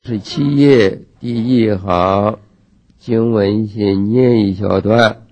17页第一行经文先念一小段。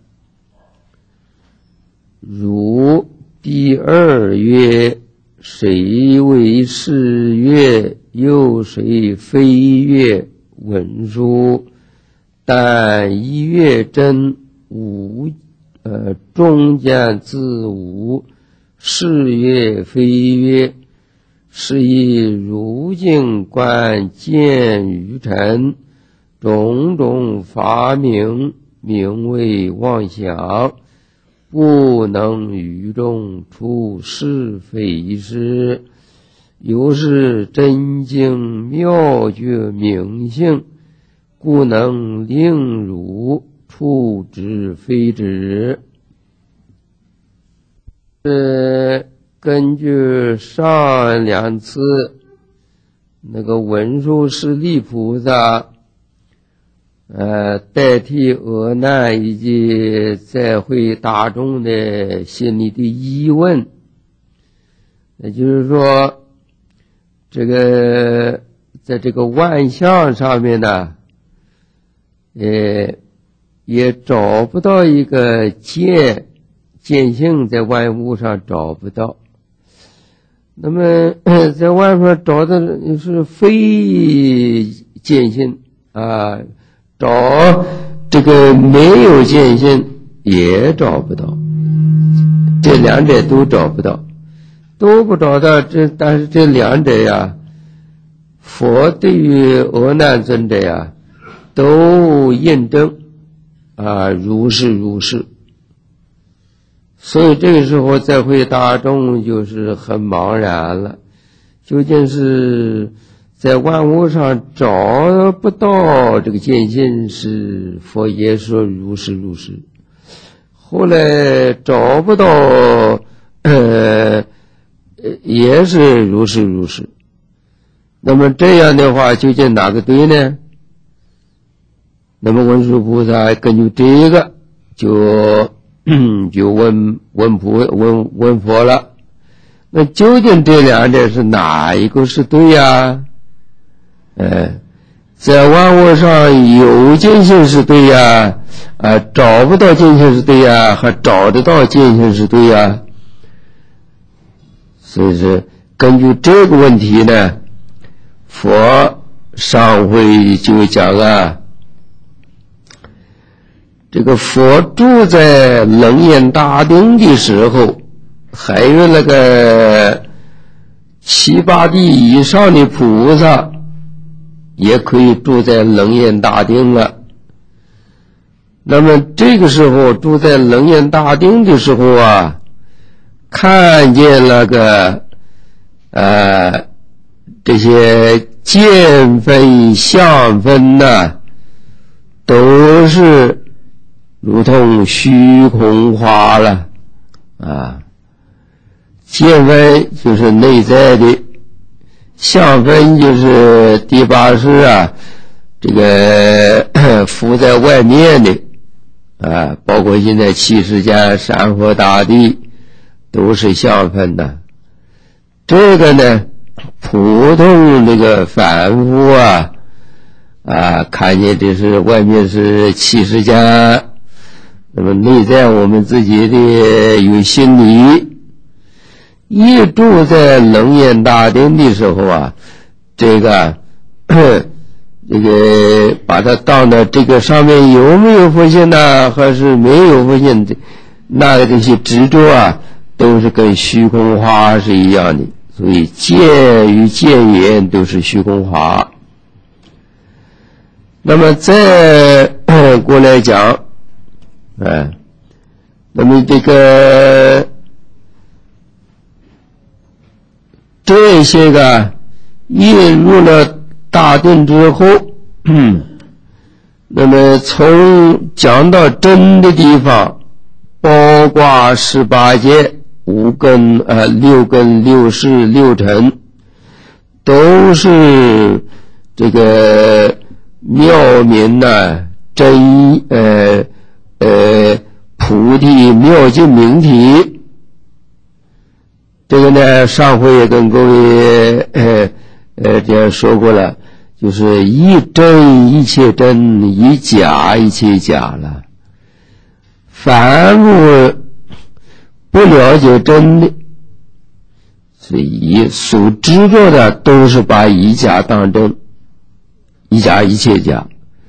如第二月，谁为是月，又谁非月？文书。但一月真无中间自无，是月非月。是以如今观见于尘，种种发明，名为妄想，不能于中出是非事。又是真经妙觉明性，故能令汝处之非之。根据上两次那个文殊师利菩萨代替阿难以及在会大众的心里的疑问，也就是说这个在这个万象上面呢也找不到一个见性，在万物上找不到。那么在外面找的是非见性啊，找这个没有见性也找不到，这两者都找不到，都不找到。但是这两者呀，佛对于阿难尊者呀都印证啊，如是如是。所以这个时候在会大众就是很茫然了，究竟是在万物上找不到这个见性，是佛也说如是如是，后来找不到也是如是如是。那么这样的话究竟哪个对呢？那么文殊菩萨根据这个就问佛了，那究竟这两者是哪一个是对呀？在万物上有见性是对呀，找不到见性是对呀，还找得到见性是对呀？所以说根据这个问题呢，佛上回就讲这个佛住在楞严大定的时候，还有那个七八地以上的菩萨也可以住在楞严大定了。那么这个时候住在楞严大定的时候看见那个这些见分相分都是如同虚空花了见分就是内在的，相分就是第八识这个浮在外面的包括现在七世间山河大地都是相分的。这个呢普通这个凡夫看见这是外面是七世间，那么内在我们自己的有心理，一住在楞严大定的时候这个把它当到这个上面有没有佛性还是没有佛性，那个这些执着都是跟虚空花是一样的。所以见与见言都是虚空花。那么再过来讲那么这个这些个印入了大定之后那么从讲到真的地方，包括18界5根6根6识6尘，都是这个妙明真菩提妙净明体。这个呢上回也跟各位这样说过了， 就是一真一切真，一假一切假了。凡夫不了解真的，所以所执着的都是把一假当真，一假一切假。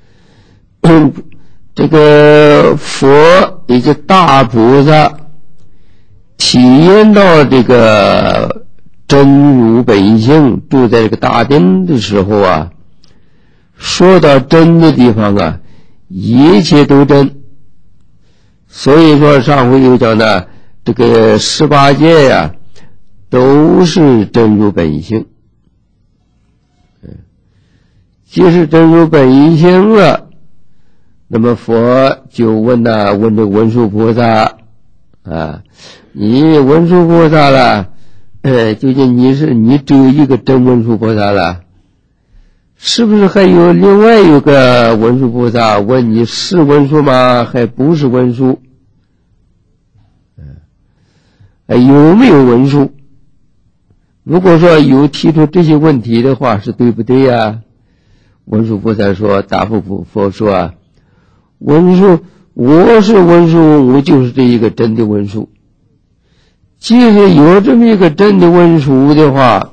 这个佛以及大菩萨体验到这个真如本性，住在这个大定的时候啊，说到真的地方啊，一切都真。所以说上回又讲呢，这个18界呀，都是真如本性。既是真如本性了，那么佛就问这个文殊菩萨啊，你文殊菩萨了，究竟你只有一个真文殊菩萨了？是不是还有另外有个文殊菩萨？问你是文殊吗？还不是文殊？有没有文殊？如果说有提出这些问题的话，是对不对呀？文殊菩萨说，大佛说啊，文殊，我是文殊，我就是这一个真的文殊。即使有这么一个真的文殊的话，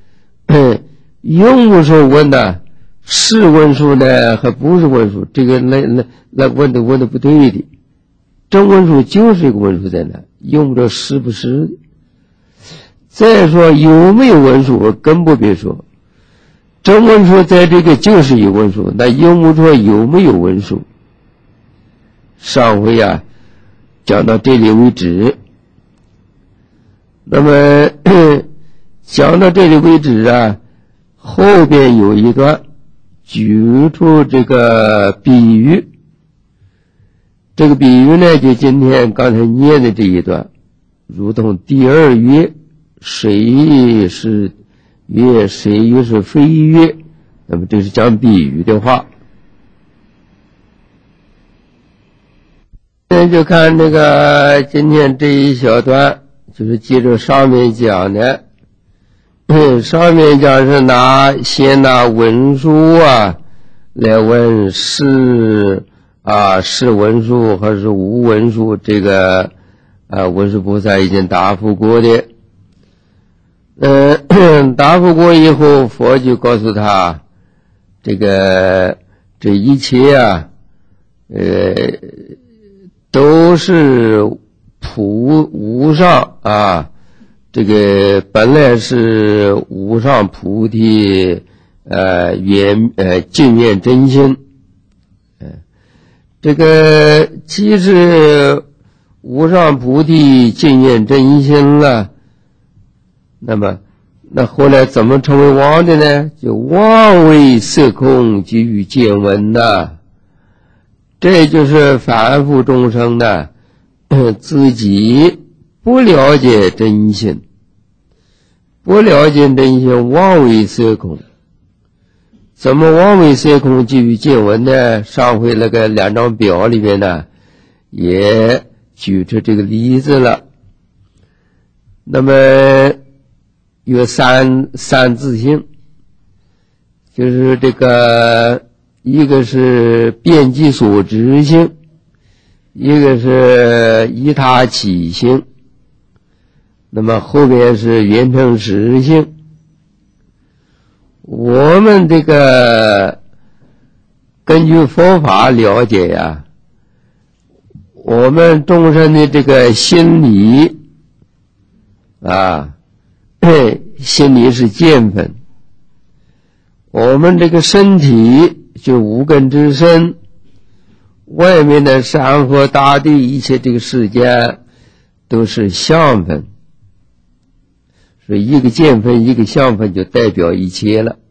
用不着问的是文殊呢，还不是文殊？这个那问的不对的。真文殊就是一个文殊在那，用不着是不是。再说有没有文殊，更不必说。真文殊在这个就是有文殊，那用不着有没有文殊。上回啊讲到这里为止，那么讲到这里为止啊，后边有一段举出这个比喻。这个比喻呢，就今天刚才念的这一段，如同第二月，谁是月，谁又是非月，那么这是讲比喻的话。现在就看这个今天这一小段，就是接着上面讲的。上面讲是先拿文殊啊来问是文殊还是无文殊，这个文殊菩萨已经答复过的。答复过以后，佛就告诉他，这一切啊都是无上啊，这个本来是无上菩提净愿真心。这个既是无上菩提净愿真心了，那后来怎么成为妄的呢？就妄为色空即与见闻呐。这就是凡夫众生的自己不了解真心，不了解真心，妄为色空。怎么妄为色空即与见闻呢？上回那个2张表里面呢，也举出这个例子了。那么有三自性，就是这个一个是遍计所知性，一个是依他起性，那么后边是缘成实性。我们这个根据佛法了解呀，我们众生的这个心理心理是见分，我们这个身体就五根之身，外面的山河大地一切这个世界都是相分，所以一个见分一个相分就代表一切了。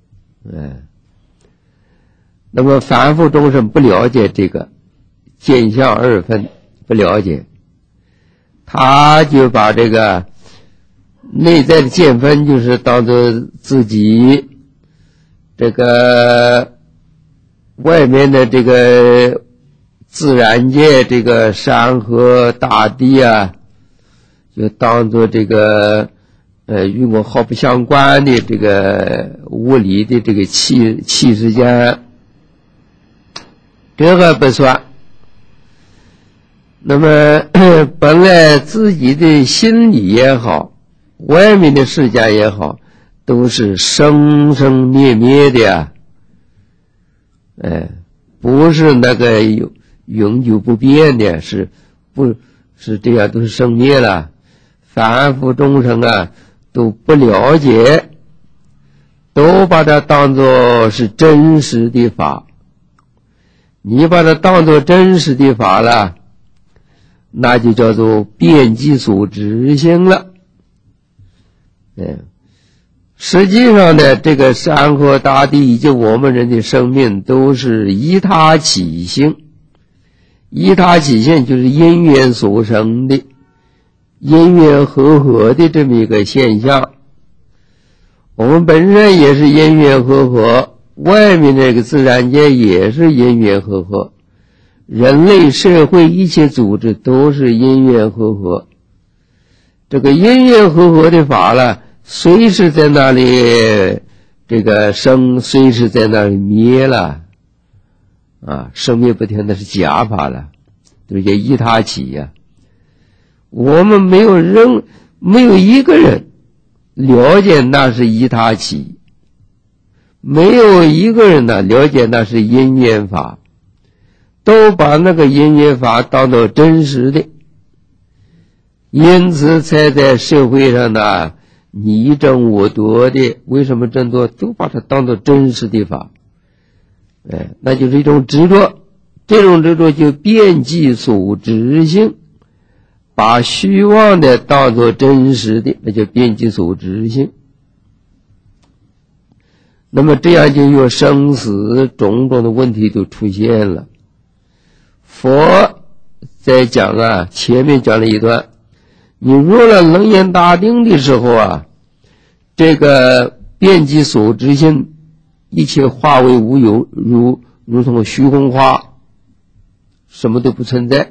那么凡夫众生不了解这个见相二分，不了解，他就把这个内在的见分就是当作自己这个外面的这个自然界，这个山河大地啊，就当作这个与我毫不相关的这个物理的这个气时间，这个不算。那么本来自己的心理也好，外面的世界也好，都是生生灭灭的呀，不是那个永久不变的，是这样，都是生灭了。凡夫众生啊，都不了解，都把它当作是真实的法。你把它当作真实的法了，那就叫做遍计所执行了。实际上呢，这个山河大地以及我们人的生命都是依他起性，依他起性就是因缘所生的，因缘和合的这么一个现象。我们本身也是因缘和合，外面这个自然界也是因缘和合，人类社会一切组织都是因缘和合。这个因缘和合的法了，随时在那里这个生，随时在那里灭了生灭不停，那是假法了，都叫依他起呀。我们没有一个人了解那是依他起，没有一个人呢了解那是因缘法，都把那个因缘法当作真实的，因此才在社会上呢你争我夺的。为什么争夺？都把它当作真实的法，那就是一种执着。这种执着就遍计所执行，把虚妄的当作真实的，那就遍计所执行。那么这样就有生死种种的问题都出现了。佛在讲前面讲了一段，你入了楞严大定的时候这个遍计所执行，一切化为无有，如同虚空化，什么都不存在。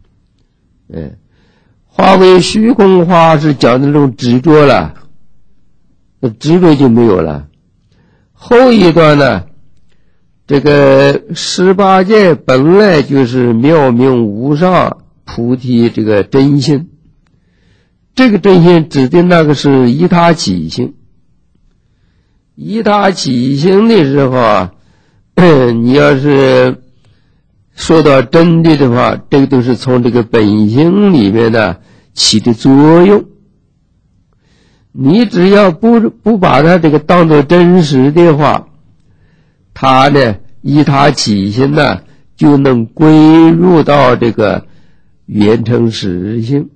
化为虚空化是讲的那种执着了，那执着就没有了。后一段呢，这个18界本来就是妙明无上菩提这个真心，这个真心指的那个是依他起性。依他起性的时候你要是说到真的话，这个都是从这个本性里面呢起的作用。你只要不把它这个当作真实的话，它呢依他起性呢就能归入到这个圆成实性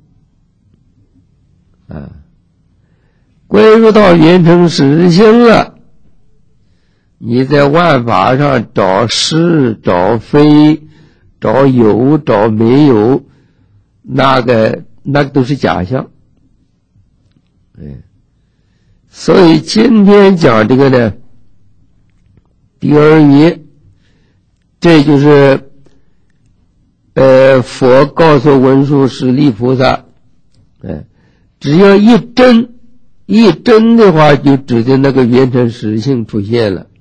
归入到圆成实性了，你在万法上找是找非，找有找没有，那个都是假象。所以今天讲这个呢，第二页，这就是佛告诉文殊师利菩萨，只要一真的话，就指的那个圆成实性出现了。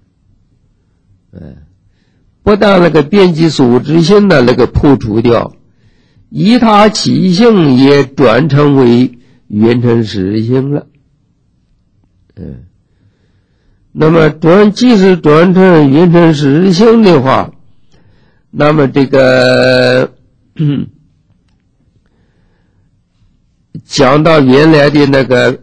不但那个遍计所执性的那个破除掉，依他起性也转成为圆成实性了。那么即使转成圆成实性的话，那么这个讲到原来的那个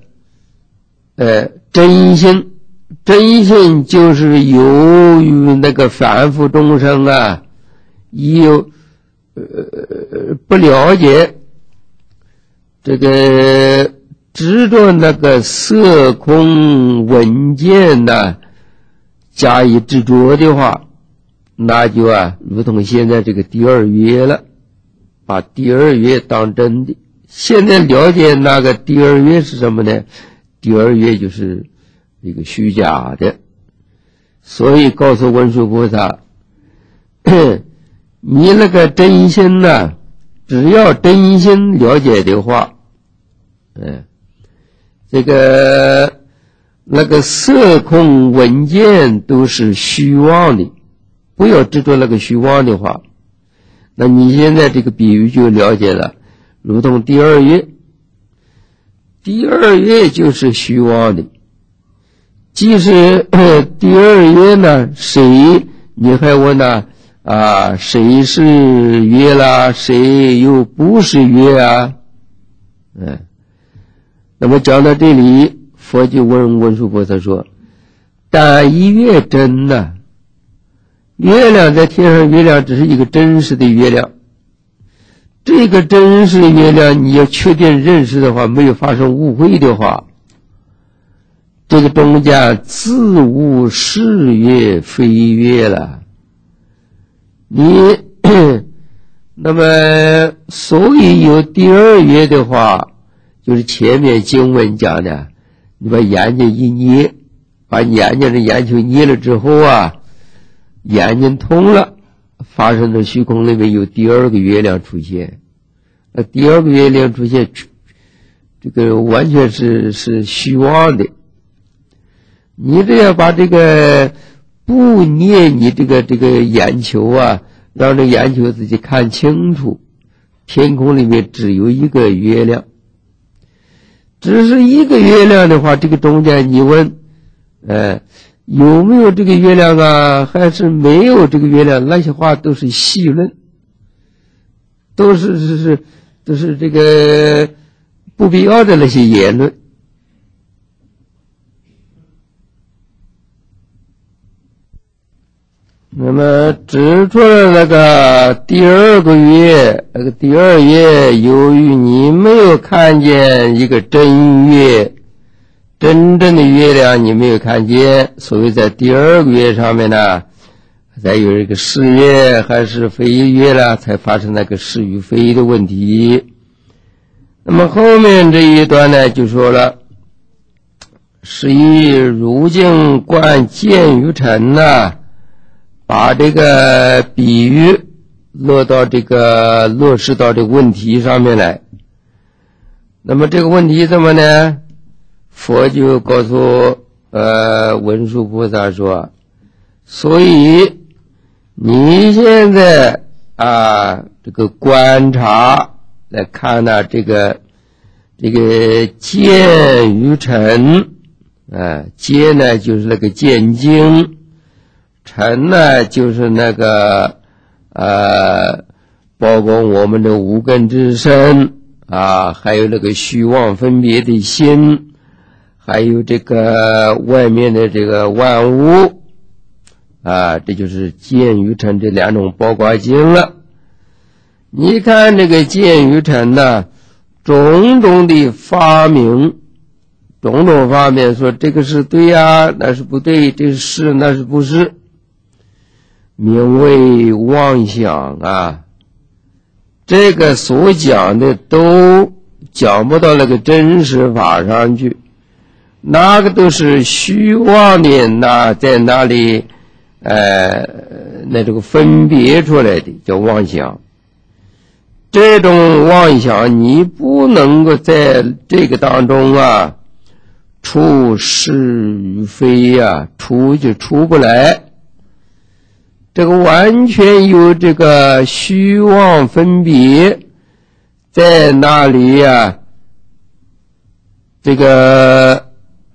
真心就是由于那个凡夫众生有不了解这个执着那个色空闻见加以执着的话，那就如同现在这个第二约了，把第二约当真的。现在了解那个第二约是什么呢？第二约就是一个虚假的。所以告诉文殊菩萨，你那个真心只要真心了解的话， 那个色空闻见都是虚妄的，不要执着那个虚妄的话，那你现在这个比喻就了解了，如同第二月就是虚妄的。即使第二月呢，你还问呢谁是月啦，谁又不是月啊？那么讲到这里，佛就问文殊菩萨说：但一月真呢？月亮在天上，月亮只是一个真实的月亮。这个真实的月亮，你要确定认识的话，没有发生误会的话，这个中间自无是月非月了。那么所以有第二月的话，就是前面经文讲的，你把眼睛一捏，把眼睛的眼球捏了之后眼睛通了，发生的虚空里面有第二个月亮出现。那第二个月亮出现，这个完全是虚妄的。你这要把这个不捏你这个眼球让这眼球自己看清楚，天空里面只有一个月亮，只是一个月亮的话，这个中间你问有没有这个月亮还是没有这个月亮，那些话都是戏论，都是这个不必要的那些言论。那么指出了那个第二个月，那个第二月，由于你没有看见一个真月，真正的月亮你没有看见，所以在第二个月上面呢，再有一个是月还是非月了，才发生那个是与非的问题。那么后面这一段呢，就说了，是以如镜观见于尘把这个比喻落实到这个问题上面来。那么这个问题怎么呢？佛就告诉文殊菩萨说，所以你现在这个观察来看这个见于尘见呢就是那个见经，尘呢就是那个包括我们的五根之身还有那个虚妄分别的心，还有这个外面的这个万物这就是见于尘这两种包括经了。你看这个见于尘种种的发明，种种发明，说这个是对那是不对，这是那是不是，名为妄想这个所讲的都讲不到那个真实法上去，那个都是虚妄的在那里那这个分别出来的叫妄想。这种妄想你不能够在这个当中出是与非出就出不来，这个完全有这个虚妄分别在那里这个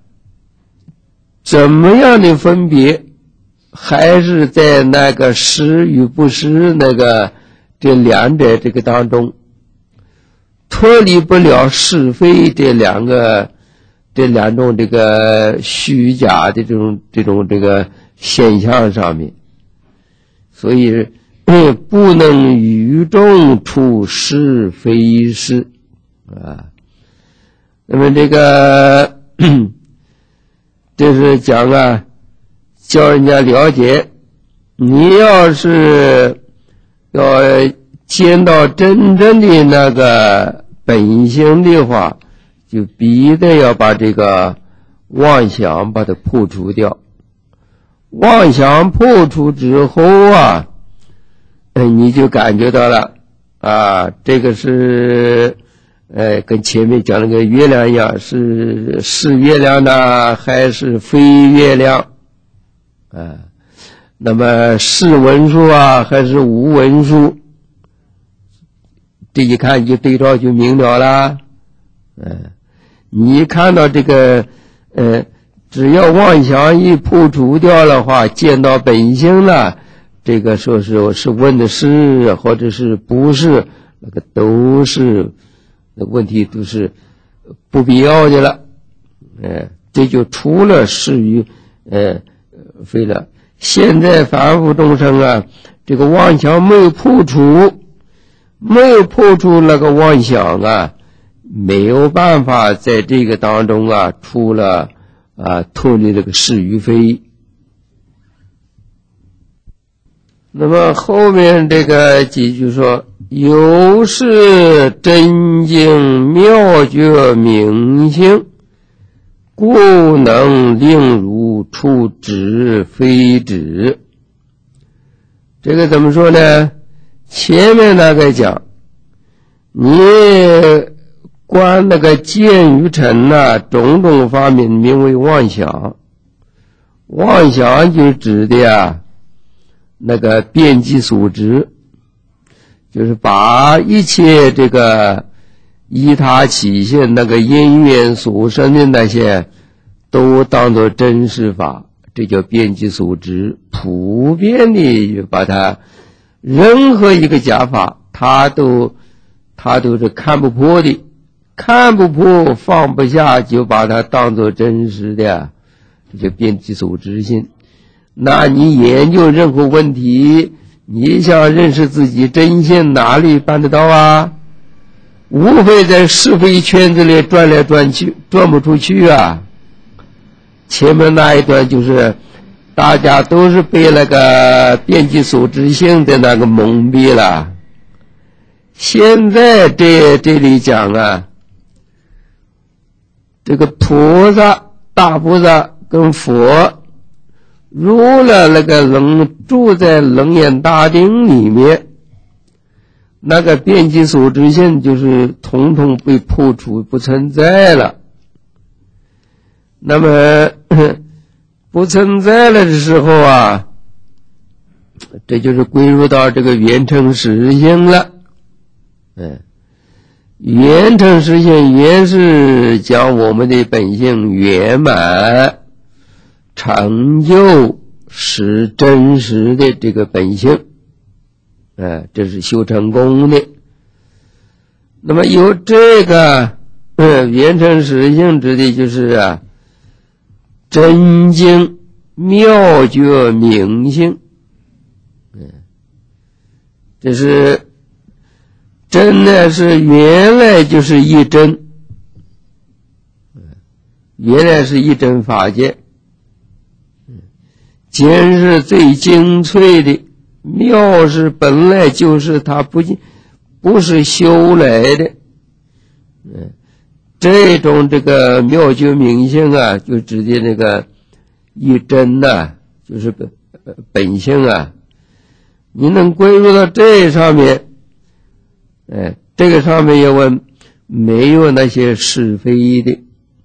怎么样的分别，还是在那个实与不实这两者这个当中脱离不了是非这两种这个虚假的这种现象上面，所以不能与众出是非是那么这个这是讲叫人家了解，你要是要见到真正的那个本性的话，就必须要把这个妄想把它破除掉。妄想破除之后你就感觉到了这个是跟前面讲那个月亮一样，是月亮呢，还是非月亮？那么是文书啊，还是无文书？这一看就对照就明了了。你看到这个，只要妄想一破除掉的话，见到本性了，这个说是问的是或者是不是，那个都是那问题都是不必要的了。这就除了是与非了。现在凡夫众生啊，这个妄想没有破除那个妄想啊，没有办法在这个当中啊，除了脱离这个是与非。那么后面这个几句说，有是真经妙觉明性，故能令如处止非止。这个怎么说呢？前面那个讲，你观那个见与尘种种方面名为妄想，妄想就指的那个遍计所知，就是把一切这个依他起现那个因缘所生的那些都当作真实法，这叫遍计所知。普遍的把它任何一个假法，他都是看不破的，看不破放不下，就把它当作真实的，这就遍计所知性。那你研究任何问题，你想认识自己真性，哪里办得到啊？无非在是非圈子里转来转去，转不出去啊。前面那一段就是大家都是被那个遍计所知性的那个蒙蔽了。现在这里讲啊，这个菩萨大菩萨跟佛入了那个住在楞严大定里面，那个遍计所知性就是统统被破除不存在了。那么不存在了的时候啊，这就是归入到这个圆成实性了。圆成实性也是将我们的本性圆满成就是真实的这个本性，这是修成功的。那么有这个圆成实性指的就是真经妙觉明性。这是真的是原来就是一真，原来是一真法界，经是最精粹的，妙是本来就是它不是修来的。这种这个妙觉明性啊，就指的那个一真就是本性啊。你能归入到这上面，这个上面也问没有那些是非的，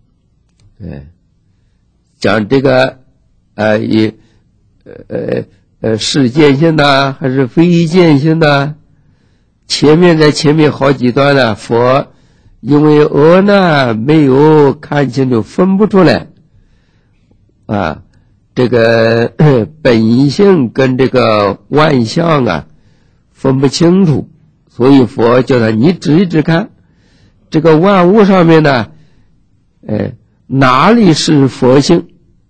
讲这个是见性还是非见性在前面好几段佛因为没有看清楚，分不出来这个本性跟这个万象分不清楚，所以佛叫他你指一指看，这个万物上面哪里是佛性？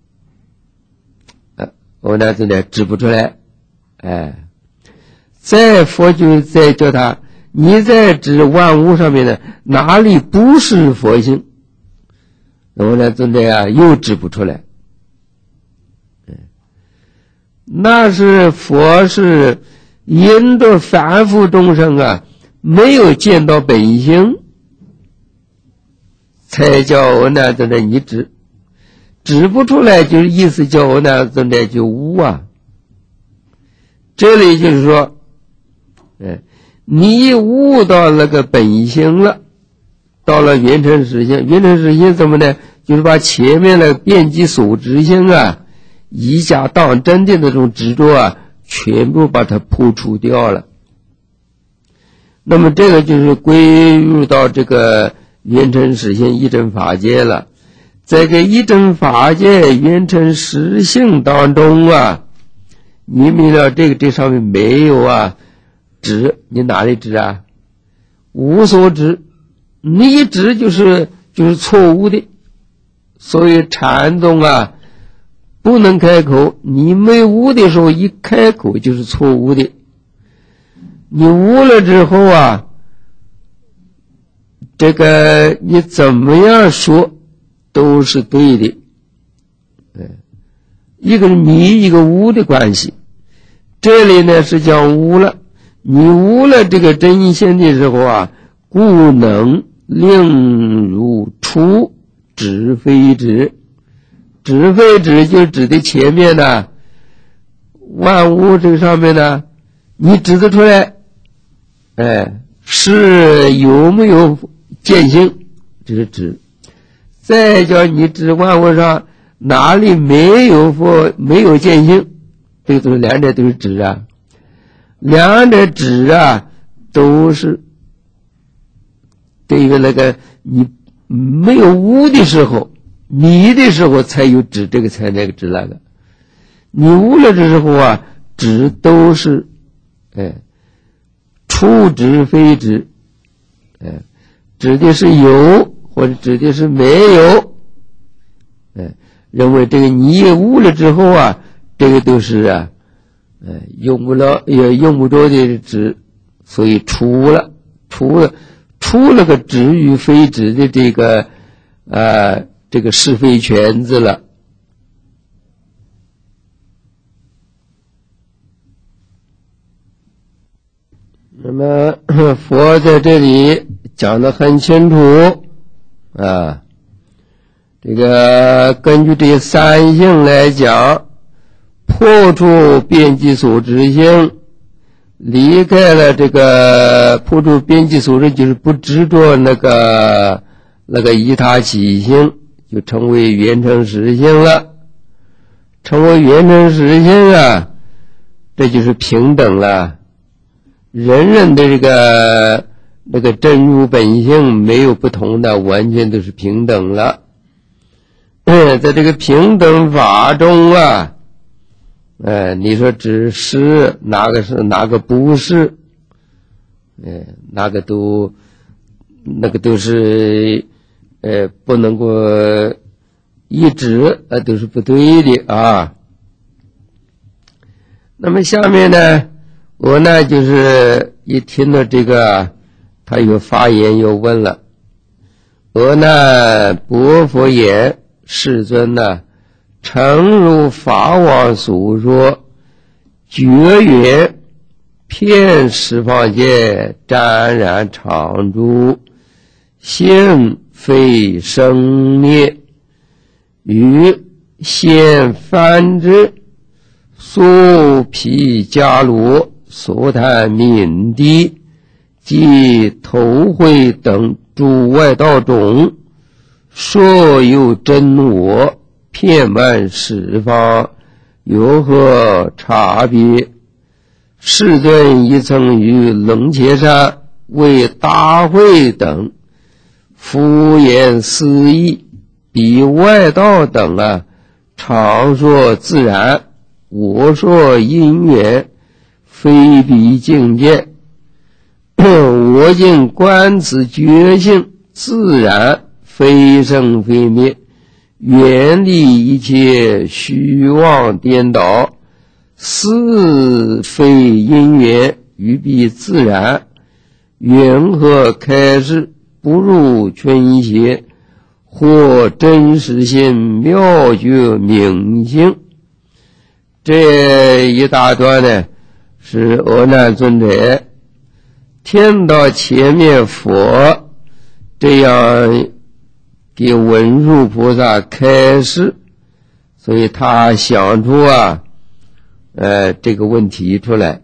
我那真的指不出来。再佛就再叫他你在指万物上面哪里不是佛性？我那真的又指不出来。那是佛是因着凡夫众生没有见到本性，才叫我那真的你指不出来，就是意思叫我那真的就无这里就是说你悟到那个本性了， 到了圆成实性。圆成实性怎么呢？就是把前面的遍计所执性啊，以假当真的那种执着啊，全部把它破除掉了。那么这个就是归入到这个圆成实性一真法界了。在这一真法界圆成实性当中啊，你明了这上面没有啊执，你哪里执啊？无所执，你一执就是错误的。所以禅宗啊不能开口，你没悟的时候一开口就是错误的。你悟了之后啊，这个你怎么样说都是对的。一个是迷一个悟的关系。这里呢是讲悟了，你悟了这个真心的时候啊，故能令如出，指非指。指非指就指的前面呢，万物这个上面呢，你指得出来，是有没有见性，这是指。再叫你指万物上哪里没有见性，这个都是两者都是指啊。两者指啊都是对于那个你没有悟的时候，迷的时候才有指这个才那个指那个。你悟了的时候啊，指都是出指非指，指的是有或者指的是没有。认为这个你也悟了之后啊，这个都是啊用不着的指，所以出了个指与非指的这个是非圈子了。那么佛在这里讲得很清楚啊，这个根据这三性来讲，破除遍计所执性，离开了这个破除遍计所执，就是不执着那个依他起性，就成为圆成实性了。成为圆成实性啊，这就是平等了。人人的那个真如本性没有不同的，完全都是平等了。在这个平等法中啊，你说只是哪个是哪个不是，那个都是不能够一指，都是不对的啊。那么下面呢，我呢就是一听到这个他有发言又问了，我呢薄佛言，世尊呢诚如法王所说，觉缘遍十方界，湛然常住，性非生灭，于现梵之素毗迦罗所谈敏地及头会等诸外道中，说有真我，遍满十方，有何差别？世尊亦曾于楞伽山为大会等敷言思议，彼外道等啊，常说自然，我说因缘，非彼境界。我今观此觉性自然，非生非灭，远离一切虚妄颠倒，是非因缘，于彼自然，缘何开示，不入群邪，或真实性妙觉明性。这一大段呢，是阿难尊者听到前面佛这样给文殊菩萨开示，所以他想出这个问题出来。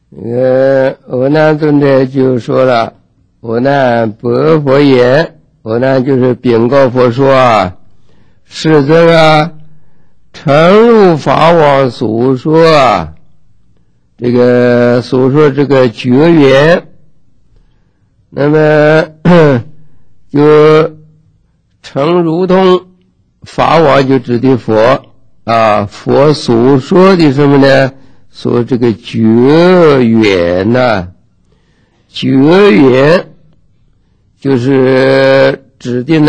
阿难尊者就说了，阿难白佛言，阿难就是禀告佛说啊，世尊啊，诚如法王所说啊，这个所说这个觉缘，那么就诚如同法王就指的佛啊，佛所说的什么呢？说这个觉缘呐，觉缘就是指的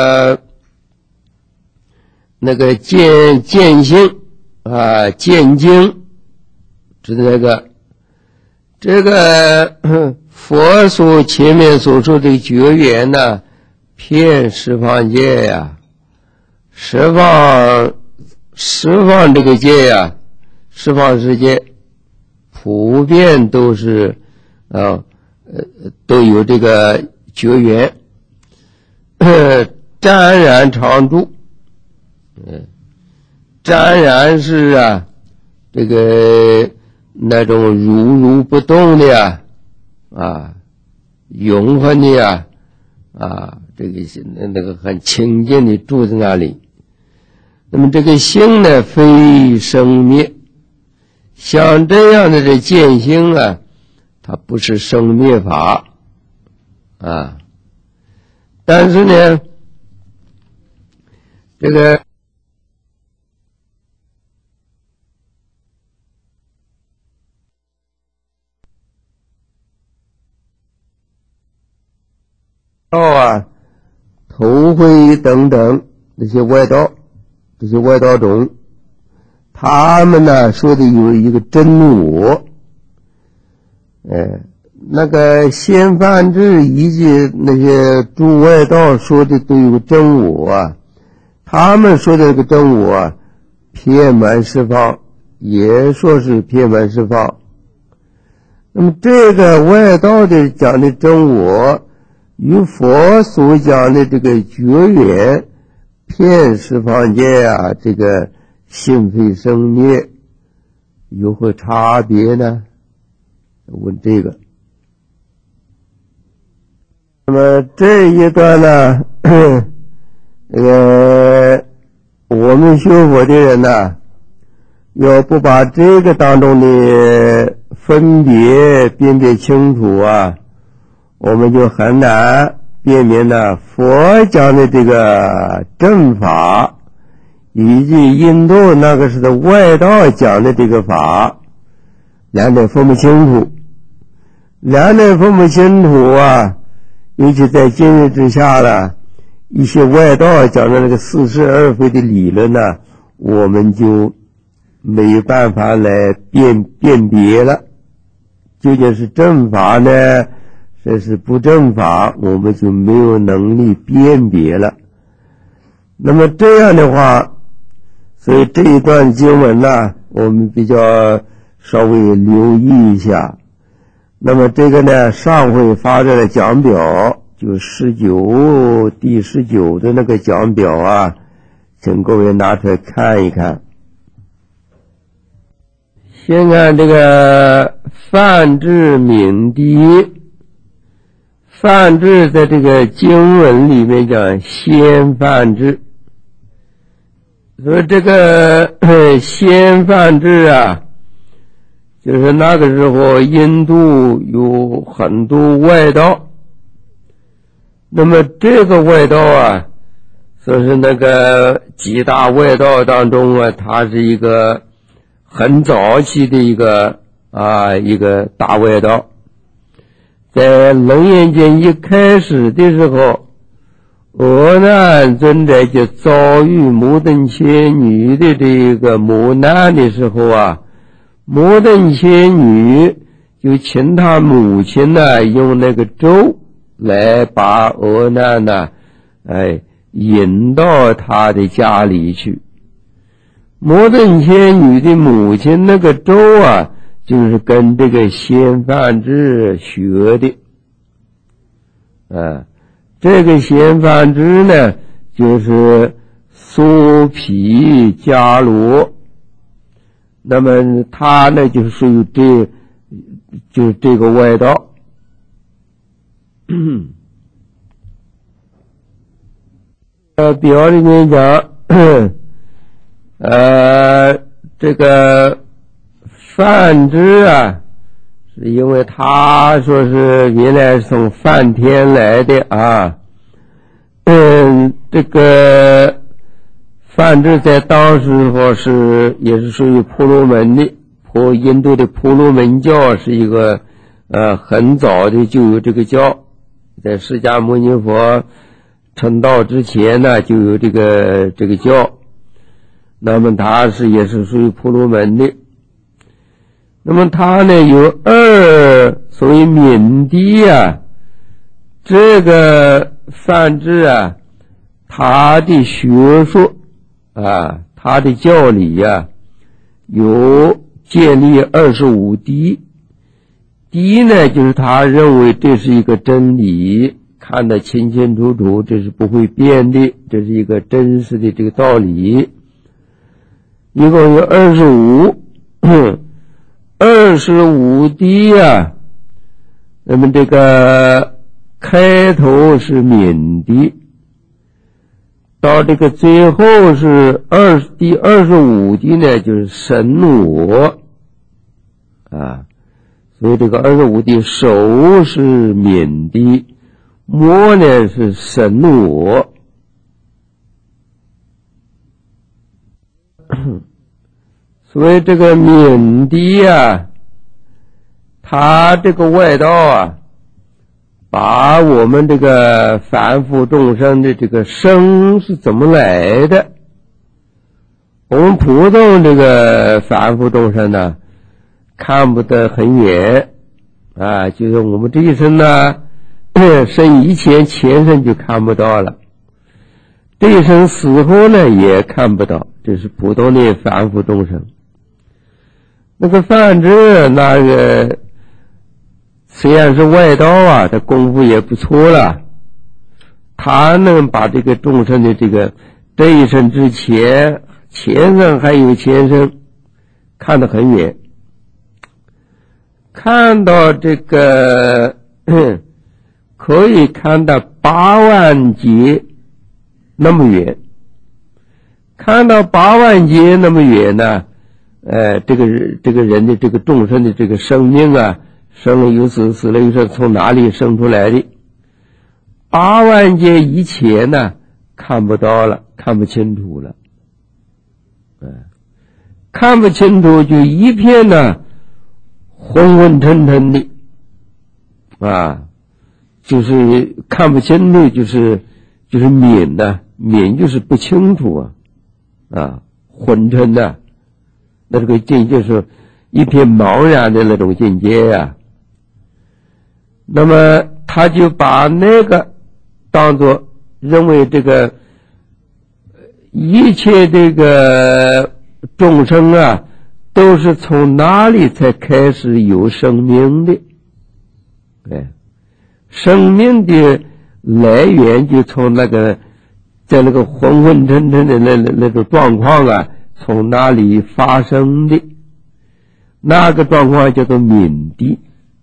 那个见性啊，见经指的这个佛所前面所说的觉缘呢，遍十方界呀，十方这个界呀，十方世界普遍都是都有这个觉缘，沾染常住，沾染是啊，这个那种如不动的呀，啊，永恒的呀，啊，这个那个很清净的住在那里。那么这个性呢，非生灭，像这样的这见性啊，它不是生灭法啊。但是呢，这个道啊，头灰等等这些外道中，他们呢说的有一个真我，那个先梵志以及那些诸外道说的都有个真我啊，他们说的这个真我啊，遍满十方，也说是遍满十方。那么这个外道的讲的真我，与佛所讲的这个觉缘遍十方界啊，这个性非生灭有何差别呢？问这个。那么这一段呢，这个我们学佛的人呢，要不把这个当中的分别辨别清楚啊，我们就很难辨明呢佛讲的这个正法以及印度那个是的外道讲的这个法，两者分不清楚。啊，尤其在今日之下呢，一些外道讲的那个似是而非的理论呢，我们就没有办法来辨别了，究竟是正法呢，这是不正法，我们就没有能力辨别了。那么这样的话，所以这一段经文呢，我们比较稍微留意一下。那么这个呢，上回发这个讲表，就第19的那个讲表啊，请各位拿出来看一看。先看这个梵志敏谛，梵志在这个经文里面讲先梵志，所以这个先梵志啊，就是那个时候印度有很多外道，那么这个外道啊，说是那个几大外道当中啊，它是一个很早期的一个大外道。在楞严经一开始的时候，阿难尊者就遭遇摩登伽女的这个磨难的时候啊，摩登伽女就请他母亲呢，用那个粥来把阿难呢引到他的家里去。摩登伽女的母亲那个粥啊，就是跟这个先梵志学的这个先梵志呢，就是苏毗迦罗，那么他呢就属于就是这个外道。表里面讲，这个梵志啊，是因为他说是原来是从梵天来的啊。这个梵志在当时也是属于婆罗门的，印度的婆罗门教是一个很早的就有这个教，在释迦牟尼佛成道之前呢就有这个教。那么他也是属于婆罗门的。那么他呢有所谓敏滴啊，这个梵志啊，他的学说啊，他的教理啊，有建立25滴。第一呢，就是他认为这是一个真理，看得清清楚楚，这是不会变的，这是一个真实的这个道理。一共有25滴啊。那么这个开头是敏滴，到这个最后是第25滴呢，就是神我啊。所以这个25滴手是敏滴，摸呢是神我。所以这个敏滴啊，他这个外道啊，把我们这个凡夫众生的这个生是怎么来的，我们普通这个凡夫众生呢，看不得很远啊，就是我们这一生呢，生以前生就看不到了，这一生死后呢也看不到，这是普通的凡夫众生。那个梵志那个虽然是外道啊，他功夫也不错了，他能把这个众生的这一生之前生还有前生看得很远，看到这个可以看到8万劫那么远，看到8万劫那么远呢，这个人的这个众生的这个生命啊，生了又死，死了又生，从哪里生出来的？8万劫以前呢，看不到了，看不清楚了，看不清楚就一片呢昏昏沉沉的啊，就是看不清楚，就是泯呢，泯就是不清楚啊，昏沉的，那这个境界是一片茫然的那种境界呀。那么他就把那个当作认为这个一切这个众生啊，都是从哪里才开始有生命的？生命的来源就从在那个昏昏沉沉的那种状况啊，从哪里发生的？那个状况叫做敏滴。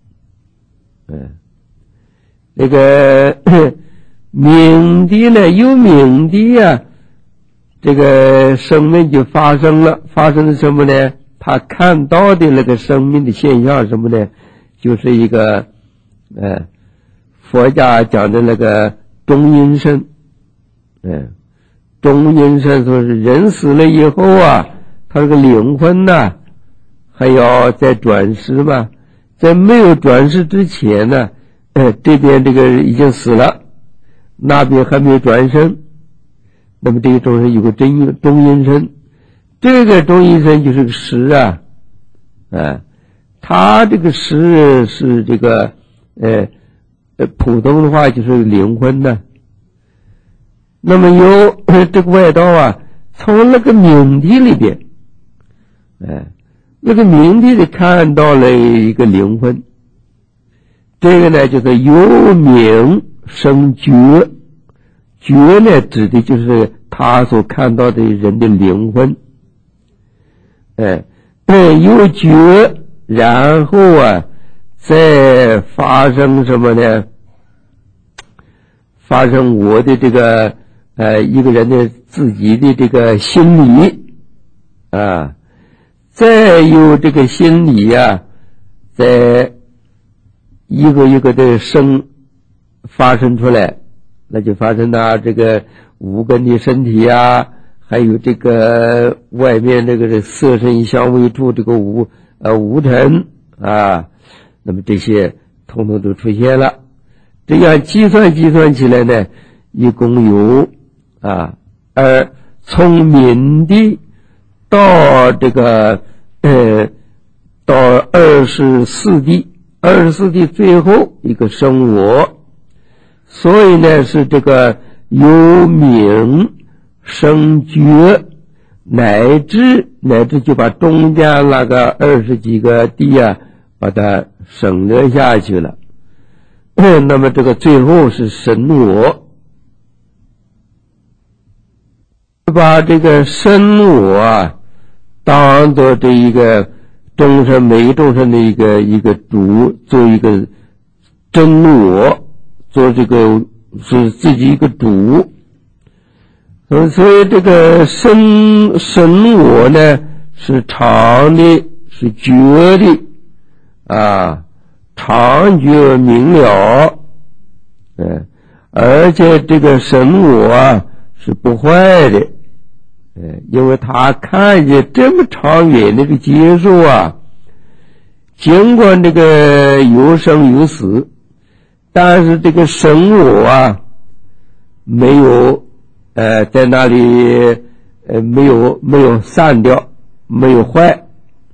那个敏滴呢，有敏滴啊，这个生命就发生了。发生的什么呢？他看到的那个生命的现象什么呢？就是一个佛家讲的那个中阴身。中阴身说是人死了以后啊，他这个灵魂呢还要再转世嘛，在没有转世之前呢，这边这个已经死了，那边还没有转生，那么这个众生有个中阴身，这个中阴身就是个识啊，他这个识是这个普通的话就是灵魂呢。那么由这个外道啊，从那个冥地里边，那个冥地里看到了一个灵魂，这个呢就是由冥生觉，觉呢指的就是他所看到的人的灵魂，由觉然后啊再发生什么呢？发生我的这个一个人的自己的这个心理啊，再有这个心理啊，在一个一个的生发生出来，那就发生了这个五根的身体啊，还有这个外面这个色身香味触这个五尘啊，那么这些统统都出现了。这样计算起来呢，一共有而从明地到这个到24地最后一个生我，所以呢是这个由明生觉，乃至就把中间那个20几个地啊把它省略下去了。那么这个最后是神我，把这个神我啊当做这一个众生每个众生的一个主，做一个真我，做这个是自己一个主。所以这个神我呢是常的，是觉的常觉明了，而且这个神我啊是不坏的，因为他看见这么长远的这个接受啊，尽管这个有生有死，但是这个神我啊没有在那里没有散掉，没有坏，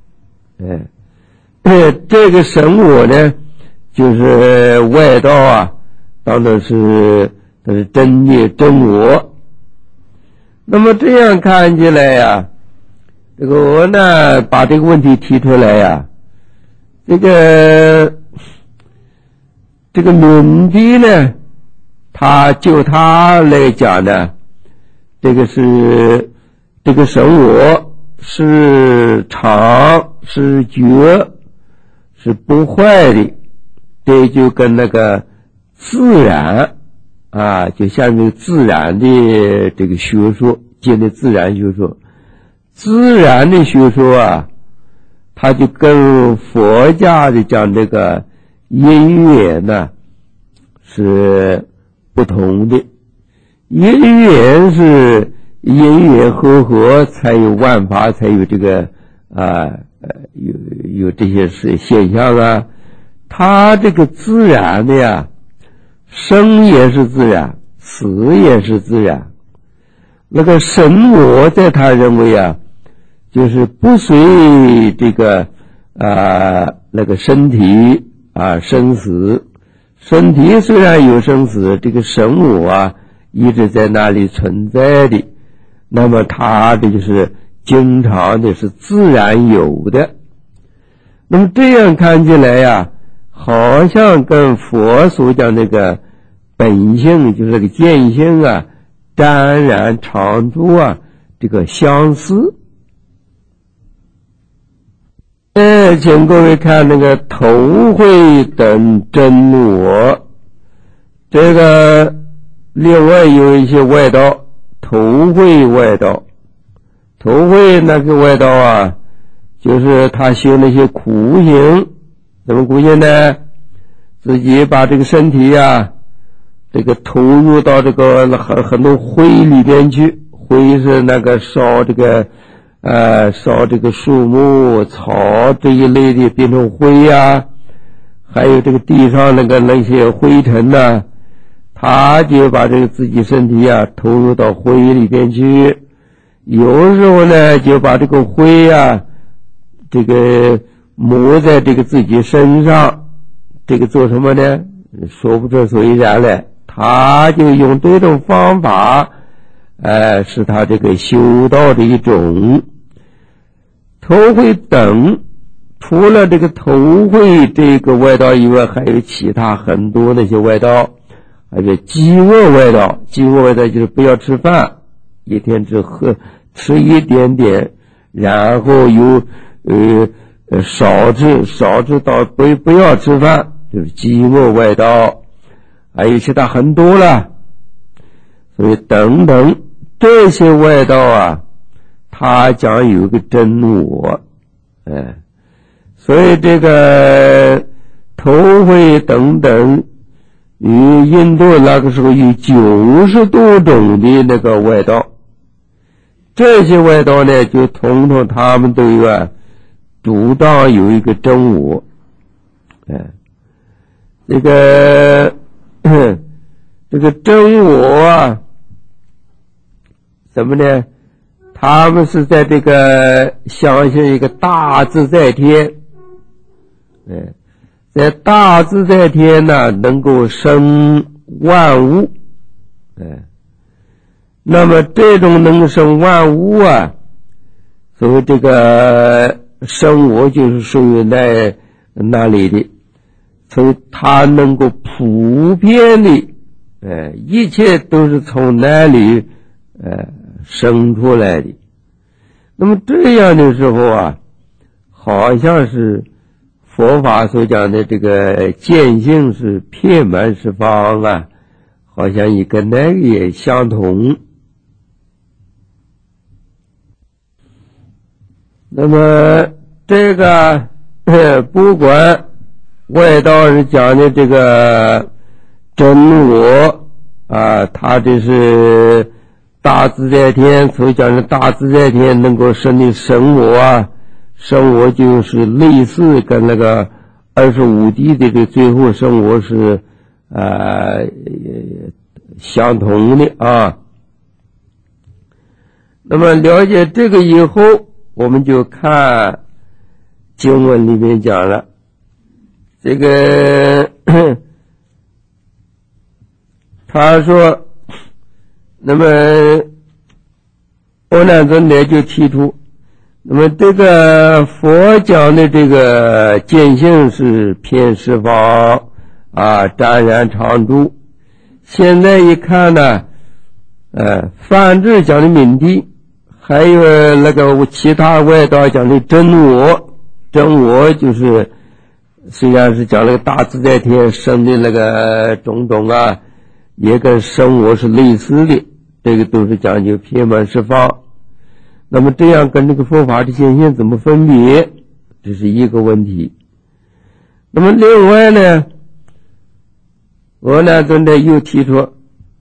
这个神我呢就是外道啊当然是真的真我。那么这样看起来呀，这个我呢把这个问题提出来呀，这个明帝呢，就他来讲呢，这个神我是常是觉是不坏的，这就跟那个自然就像这个自然的这个学说，建立自然学说，自然的学说啊，它就跟佛家的讲这个因缘呢是不同的。因缘是因缘和才有万法，才有这个有这些现象啊。它这个自然的呀，生也是自然，死也是自然。那个神我在他认为啊，就是不随这个那个身体生死，身体虽然有生死，这个神我啊一直在那里存在的，那么它这就是经常的是自然有的。那么这样看起来呀，好像跟佛所讲那个本性，就是这个见性啊，沾染常住啊，这个相似。请各位看那个头会等真我，这个另外有一些外道，头会外道，头会那个外道啊，就是他修那些苦行。怎么苦行呢？自己把这个身体啊这个投入到这个很多灰里边去，灰是那个烧这个树木草这一类的变成灰啊，还有这个地上那些灰尘呢，他就把这个自己身体啊投入到灰里边去。有时候呢就把这个灰啊这个抹在这个自己身上，这个做什么呢？说不出所以然来。他就用这种方法是他这个修道的一种。头会等，除了这个头会这个外道以外，还有其他很多那些外道，还有饥饿外道。饥饿外道就是不要吃饭，一天吃一点点，然后少吃到不要吃饭，就是饥饿外道，还有其他很多了。所以等等这些外道啊，它将有一个真我，所以这个头会等等，与印度那个时候有90多种的那个外道，这些外道呢，就统统他们都有主张有一个真我，这个真我啊，什么呢？他们是在这个相信一个大自在天，在大自在天呢，能够生万物，那么这种能生万物啊，所谓这个生我就是属于那里的，所以它能够普遍的，一切都是从那里生出来的。那么这样的时候啊，好像是佛法所讲的这个见性是遍满十方啊，好像也跟那个也相同。那么这个不管外道是讲的这个真我啊，他这是大自在天，所以讲是大自在天能够生的生我啊，生我就是类似跟那个25地的这最后生我是相同的啊。那么了解这个以后，我们就看经文里面讲了，这个他说，那么阿难尊者就提出，那么这个佛讲的这个见性是遍十方啊，湛然常住。现在一看呢，梵志讲的敏地，还有那个其他外道讲的真我，真我就是虽然是讲那个大自在天生的那个种种啊，也跟生我是类似的，这个都是讲究遍满十方。那么这样跟这个佛法的见性怎么分别，这是一个问题。那么另外呢，阿难尊者又提出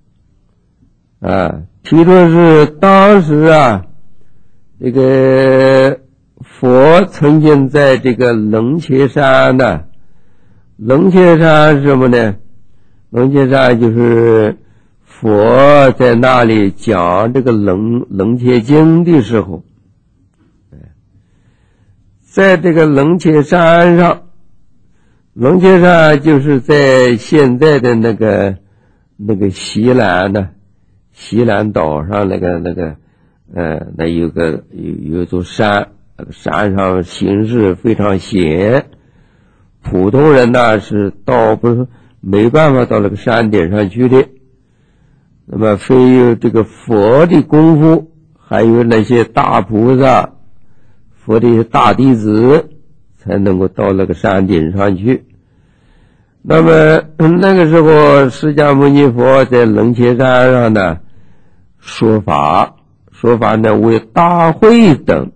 是当时啊，这个佛曾经在这个楞伽山呢，楞伽山是什么呢？楞伽山就是佛在那里讲这个楞伽经的时候，在这个楞伽山上，楞伽山就是在现在的那个西兰呢，西兰岛上那有一座山，那个山上形势非常险，普通人呢是没办法到那个山顶上去的。那么非有这个佛的功夫，还有那些大菩萨，佛的大弟子才能够到那个山顶上去。那么那个时候释迦牟尼佛在楞伽山上呢说法呢为大慧等，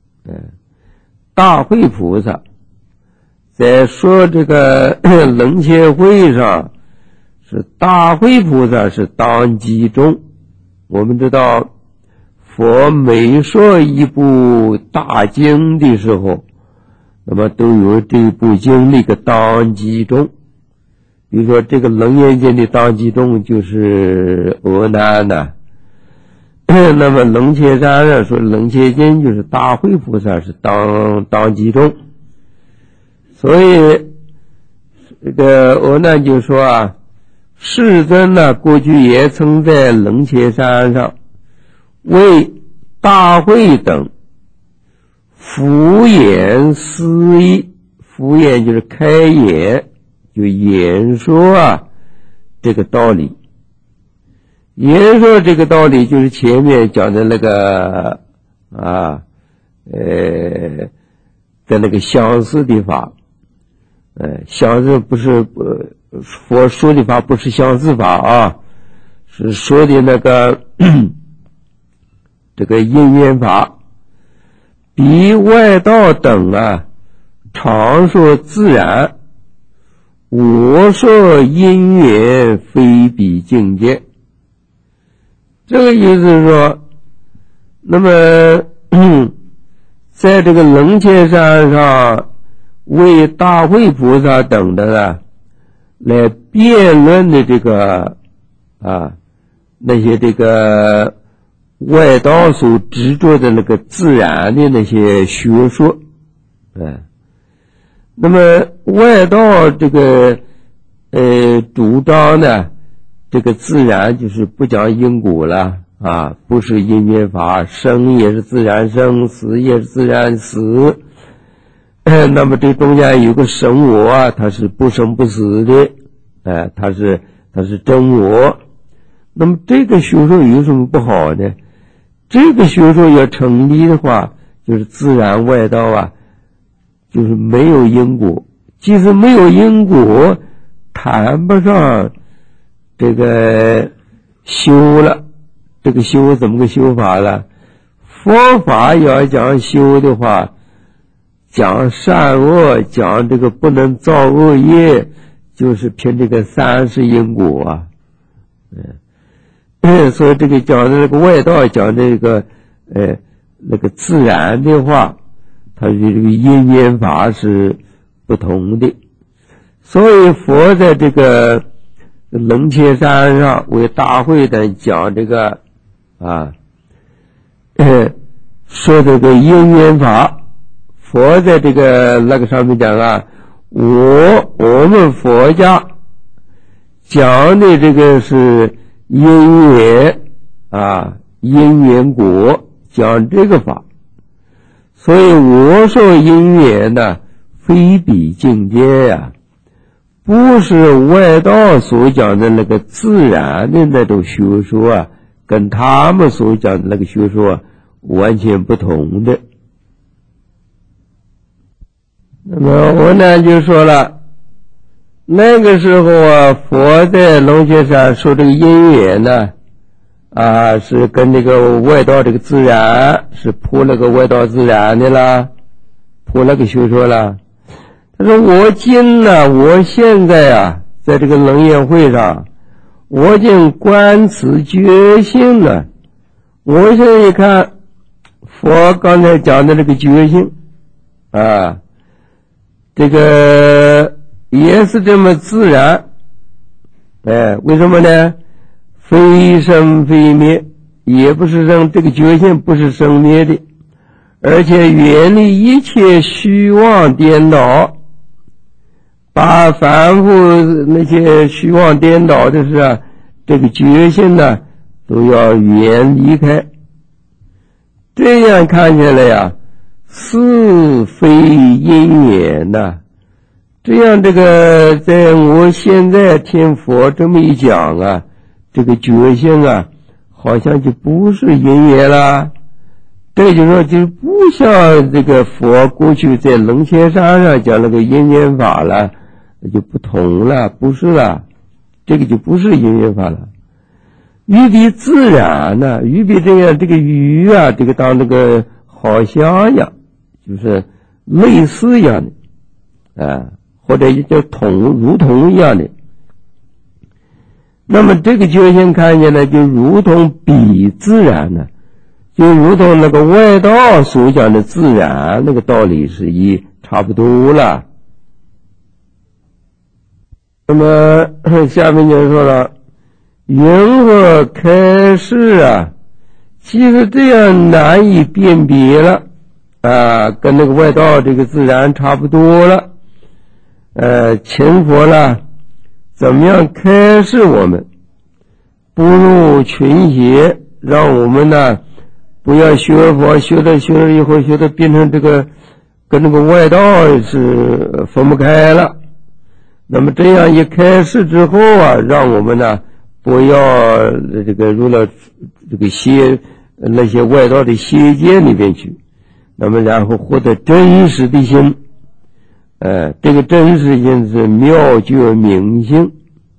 大慧菩萨在说这个楞伽会上，是大慧菩萨是当机中。我们知道佛每说一部大经的时候，那么都有这部经的一个当机中。比如说这个楞严经的当机中就是阿难呢，那么楞伽山上说楞伽经就是大慧菩萨是当机中。所以这个阿难就说世尊呢过去也曾在楞伽山上为大慧等敷演思议，敷演就是开演，就演说这个道理。演说这个道理就是前面讲的那个跟那个相似的法，相似不是佛说的法不是相似法啊，是说的那个这个因缘法，比外道等啊，常说自然，我说因缘非比境界。这个意思是说，那么在这个楞伽山上为大慧菩萨等的呢来辩论的这个那些这个外道所执着的那个自然的那些学说，那么外道这个主张呢，这个自然就是不讲因果了啊，不是因缘法，生也是自然生，死也是自然死。那么这中间有个生我啊，它是不生不死的，它是真我。那么这个学说有什么不好呢？这个学说要成立的话，就是自然外道啊，就是没有因果。即使没有因果，谈不上这个修了。这个修怎么个修法了？佛法要讲修的话，讲善恶，讲这个不能造恶业，就是凭这个三世因果啊。所以这个讲的那个外道讲这个那个自然的话，它与这个因缘法是不同的。所以佛在这个楞伽山上为大会的讲这个说这个因缘法，佛在这个那个上面讲啊，我们佛家讲的这个是因缘因缘果，讲这个法。所以我说因缘呢，非比境界呀，不是外道所讲的那个自然的那种学说啊，跟他们所讲的那个学说完全不同的。那么我呢就说了，那个时候啊，佛在龙泉山说这个因缘呢是跟这个外道这个自然是破那个外道自然的啦，破那个学说啦。他说我现在在这个楞严会上，我竟观此觉性了。我现在一看佛刚才讲的这个觉性这个也是这么自然，为什么呢？非生非灭，也不是生，这个觉性不是生灭的，而且远离一切虚妄颠倒，把凡夫那些虚妄颠倒的事这个觉性呢都要远离开。这样看起来呀，是非因缘呐。这样这个在我现在听佛这么一讲这个觉性好像就不是因缘了。这就是说就不像这个佛过去在楞伽山上讲那个因缘法了，就不同了，不是了，这个就不是因缘法了。鱼比自然呢，鱼比这样这个鱼这个当这个好像一样，就是类似一样的或者叫如同一样的。那么这个觉性看见呢，就如同比自然呢，就如同那个外道所讲的自然那个道理是差不多了。那么下面就说了，云何开示其实这样难以辨别了跟那个外道这个自然差不多了。请佛了怎么样开示我们，不入群邪，让我们呢不要学佛学了以后学的变成这个跟那个外道是分不开了。那么这样一开示之后让我们呢不要这个入了这个那些外道的邪见里边去， 那么然后获得真实的心，这个真实性是妙觉明性。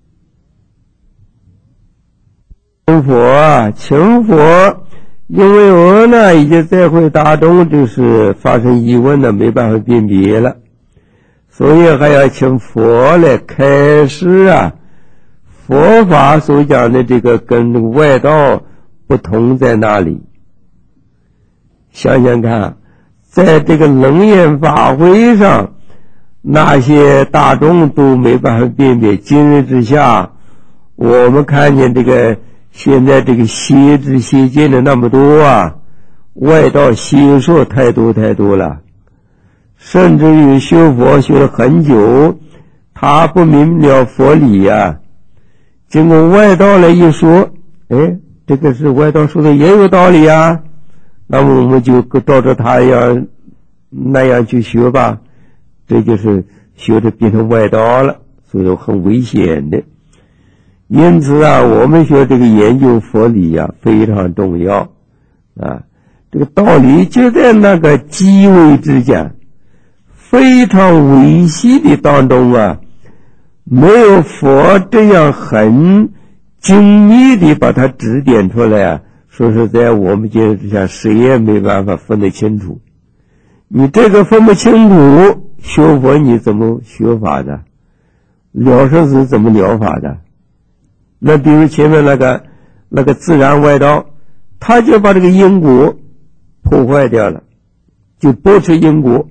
请佛，因为我呢已经在会大众就是发生疑问了，没办法辨别了，所以还要请佛来开示啊。佛法所讲的这个跟外道不同在哪里？想想看，在这个楞严法会上，那些大众都没办法辨别。今日之下，我们看见这个现在这个邪知邪见的那么多啊，外道邪说太多了，甚至于学佛学了很久，他不明了佛理啊，经过外道来一说，这个是外道说的也有道理啊，那么我们就照着他那样去学吧，这就是学着变成外道了，所以很危险的。因此啊，我们学这个研究佛理啊非常重要啊，这个道理就在那个机微之间，非常微细的当中啊，没有佛这样很精密的把它指点出来啊，说实在我们今日之下谁也没办法分得清楚。你这个分不清楚，学佛你怎么学法的？了生死怎么了法的？那比如前面那个自然外道，他就把这个因果破坏掉了，就驳斥因果。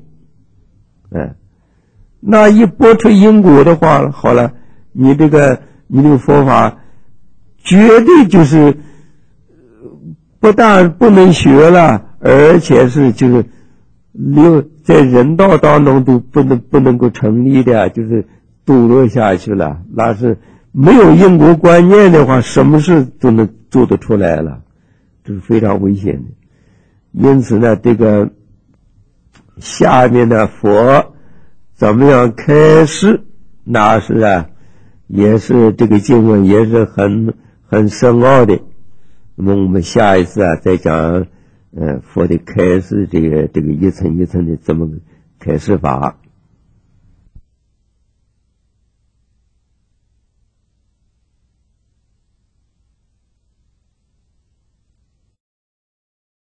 那一驳斥因果的话，好了，你这个佛法绝对就是不但不能学了，而且是就是在人道当中都不能够成立的，就是堕落下去了。那是没有因果观念的话，什么事都能做得出来了，这是非常危险的。因此呢，这个下面的佛怎么样开示，那是啊，也是这个经文也是很深奥的。那么我们下一次啊再讲佛的开示，这个一层一层的怎么开示法。